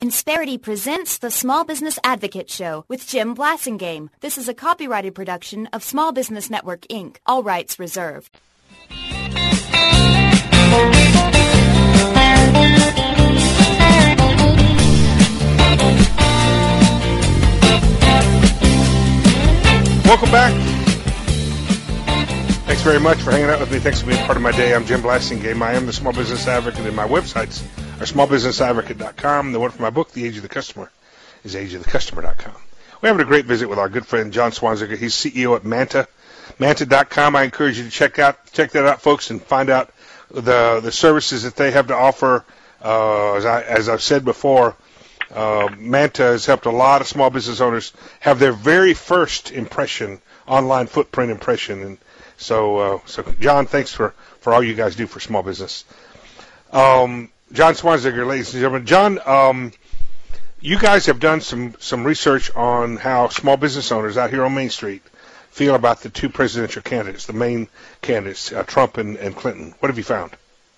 Insperity presents the Small Business Advocate Show with Jim Blasingame. This is a copyrighted production of Small Business Network, Inc., all rights reserved. Welcome back. Thanks very much for hanging out with me. Thanks for being part of my day. I'm Jim Blasingame. I am the Small Business Advocate, and my websites are smallbusinessadvocate.com. The one for my book, The Age of the Customer, is ageofthecustomer.com. We're having a great visit with our good friend John Swanziger. He's CEO at Manta, Manta.com. I encourage you to check that out, folks, and find out the services that they have to offer. As I've said before, Manta has helped a lot of small business owners have their very first online footprint impression. And so John, thanks for all you guys do for small business. John Swanziger, ladies and gentlemen. John, you guys have done some research on how small business owners out here on Main Street feel about the two presidential candidates, the main candidates, Trump and Clinton. What have you found?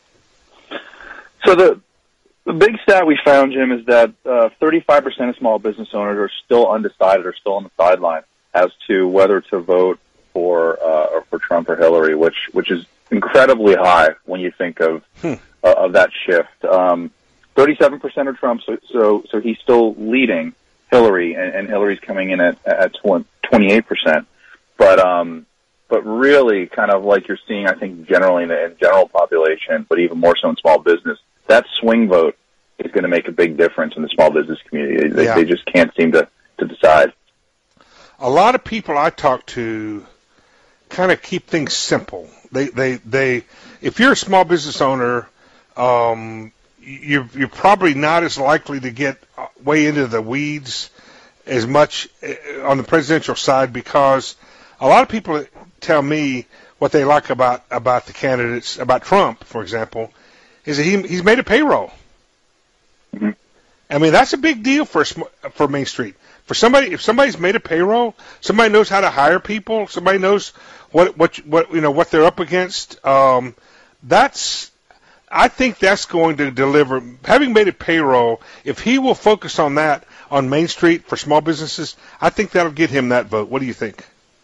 So the big stat we found, Jim, is that 35% of small business owners are still undecided or still on the sideline as to whether to vote for Trump or Hillary, which is incredibly high when you think of that shift. 37% are Trump, so he's still leading Hillary, and Hillary's coming in at 28%. But really, kind of like you're seeing, I think, generally in the general population, but even more so in small business, that swing vote is going to make a big difference in the small business community. They just can't seem to decide. A lot of people I talk to kind of keep things simple. They if you're a small business owner, you're probably not as likely to get way into the weeds as much on the presidential side, because a lot of people tell me what they like about the candidates, about Trump, for example, is that he's made a payroll. Mm-hmm. I mean, that's a big deal for Main Street. For somebody, if somebody's made a payroll, somebody knows how to hire people, somebody knows what they're up against. I think that's going to deliver. Having made a payroll, if he will focus on that on Main Street for small businesses, I think that'll get him that vote. What do you think?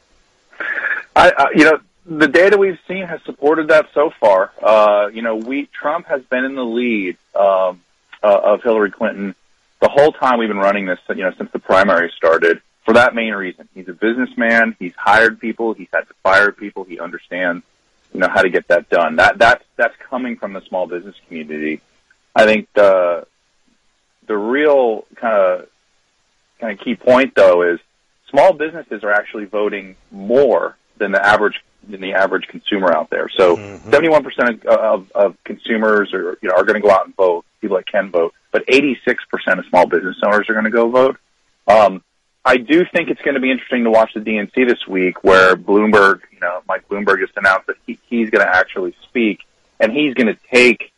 The data we've seen has supported that so far. Trump has been in the lead of Hillary Clinton the whole time we've been running this, since the primary started, for that main reason. He's a businessman. He's hired people. He's had to fire people. He understands, how to get that done. That's coming from the small business community. I think the real kind of key point, though, is small businesses are actually voting more than the average consumer out there. So 71% of consumers are going to go out and vote, people that can vote, but 86% of small business owners are going to go vote. I do think it's going to be interesting to watch the DNC this week, where Bloomberg, Mike Bloomberg just announced that he's going to actually speak, and he's going to take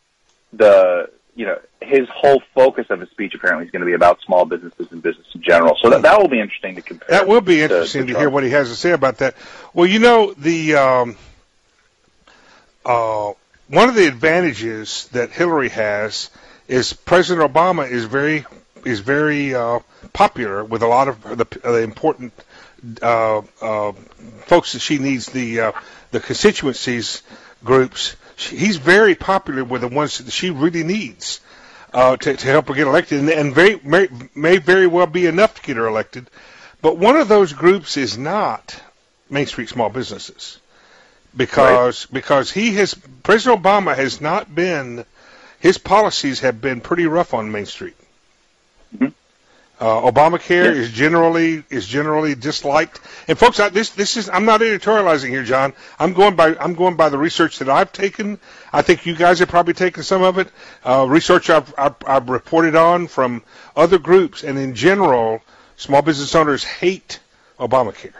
his whole focus of his speech apparently is going to be about small businesses and business in general. So that will be interesting to compare. That will be interesting to hear what he has to say about that. Well, the one of the advantages that Hillary has is President Obama is very popular with a lot of the important folks that she needs, the constituencies groups. He's very popular with the ones that she really needs to help her get elected, and may very well be enough to get her elected. But one of those groups is not Main Street small businesses, because President Obama has not been, his policies have been pretty rough on Main Street. Mm-hmm. Obamacare is generally disliked. And folks, this is, I'm not editorializing here, John. I'm going by the research that I've taken. I think you guys have probably taken some of it. Research I've reported on from other groups, and in general, small business owners hate Obamacare.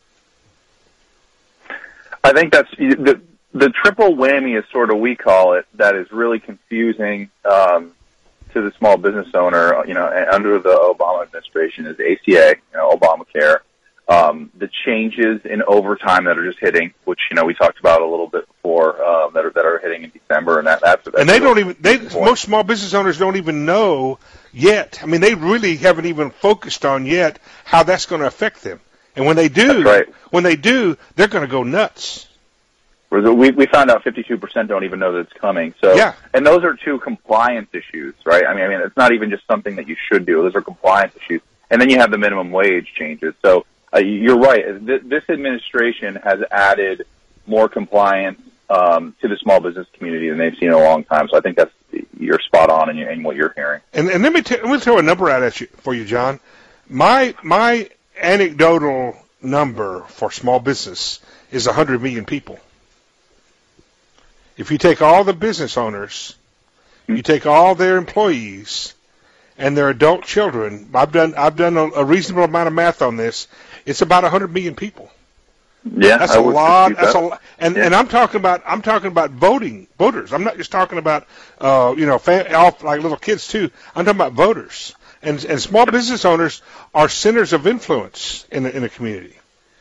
I think that's the triple whammy, is sort of we call it, that is really confusing to the small business owner, under the Obama administration, is ACA, Obamacare, the changes in overtime that are just hitting, which we talked about a little bit before, that are hitting in December, and that's and they don't even most small business owners don't even know yet. I mean, they really haven't even focused on yet how that's going to affect them. And when they do, That's right. They're going to go nuts. We found out 52% don't even know that it's coming. So, yeah. And those are two compliance issues, right? I mean, it's not even just something that you should do. Those are compliance issues. And then you have the minimum wage changes. So you're right. This administration has added more compliance to the small business community than they've seen in a long time. So I think you're spot on in what you're hearing. And let me throw a number out for you, John. My anecdotal number for small business is 100 million people. If you take all the business owners, you take all their employees and their adult children, I've done a reasonable amount of math on this. It's about 100 million people. Yeah, that's a lot. That's a lot. And I'm talking about voters. I'm not just talking about like little kids too. I'm talking about voters. And small business owners are centers of influence in the community.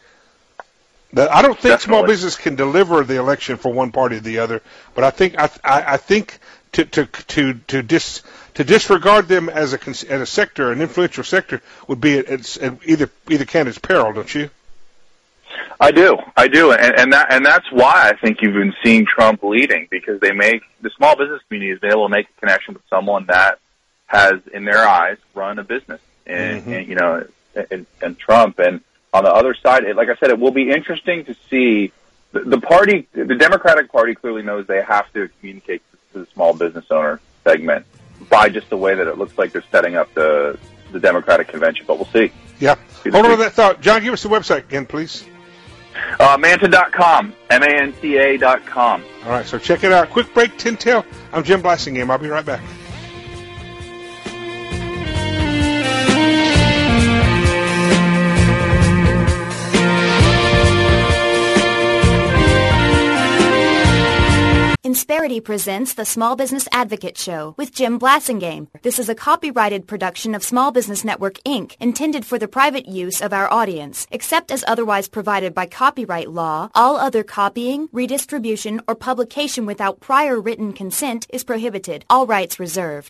I don't think small business can deliver the election for one party or the other, but I think to disregard them as a sector, an influential sector, would be either candidate's peril, don't you? I do, and that's why I think you've been seeing Trump leading, because the small business community has been able to make a connection with someone that has, in their eyes, run a business, and Trump. And on the other side, like I said, it will be interesting to see the Democratic Party clearly knows they have to communicate to the small business owner segment by just the way that it looks like they're setting up the Democratic convention. But we'll see. Yeah. Hold on to that thought. John, give us the website again, please. Manta.com, MANTA.com. All right, so check it out. Quick break, Tin Tail. I'm Jim Blasingame. I'll be right back. Insperity presents the Small Business Advocate Show with Jim Blasingame. This is a copyrighted production of Small Business Network, Inc., intended for the private use of our audience. Except as otherwise provided by copyright law, all other copying, redistribution, or publication without prior written consent is prohibited. All rights reserved.